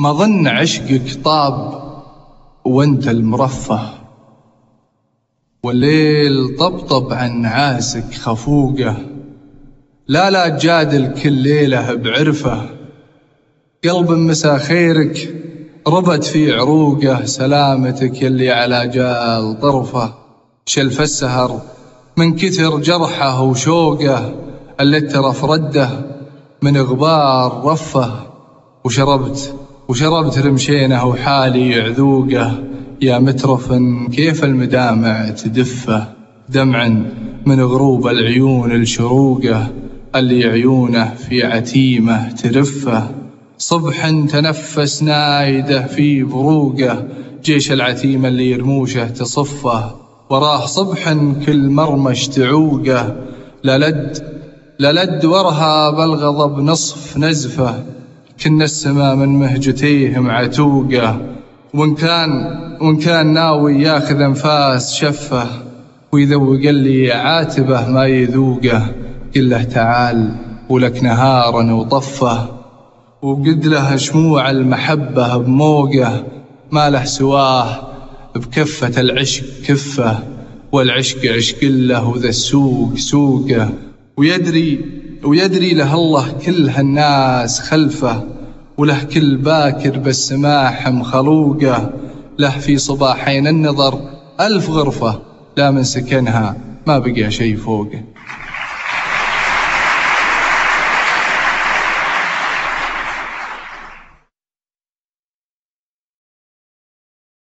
ما ظن عشقك طاب وانت المرفه، والليل طبطب عن عاسك خفوقه. لا تجادل كل ليلة بعرفه، قلب مسا خيرك ربت في عروقه. سلامتك يلي على جال طرفه، شلف السهر من كثر جرحه وشوقه. اللي ترف رده من غبار رفه، وشربت رمشينه وحالي يعذوقه. يا مترف كيف المدامع تدفه، دمع من غروب العيون الشروقه. اللي عيونه في عتيمه ترفه، صبح تنفس نايده في بروقه. جيش العتيمة اللي يرموشه تصفه، وراه صبح كل مرمش تعوقه. للد ورهاب الغضب نصف نزفه، كن السما من مهجتيه معتوقه. وإن كان ناوي ياخذ أنفاس شفه، ويذوق اللي عاتبه ما يذوقه. قل له تعال ولك نهارا وطفه، وقد له شموع المحبة بموقه. ما له سواه بكفة العشق كفه، والعشق عشق له وذا السوق سوقه. ويدري له الله كل هالناس خلفه، وله كل باكر بالسماح مخلوقه. له في صباحين النظر 1000 غرفة، لا من سكنها ما بقى شي فوقه.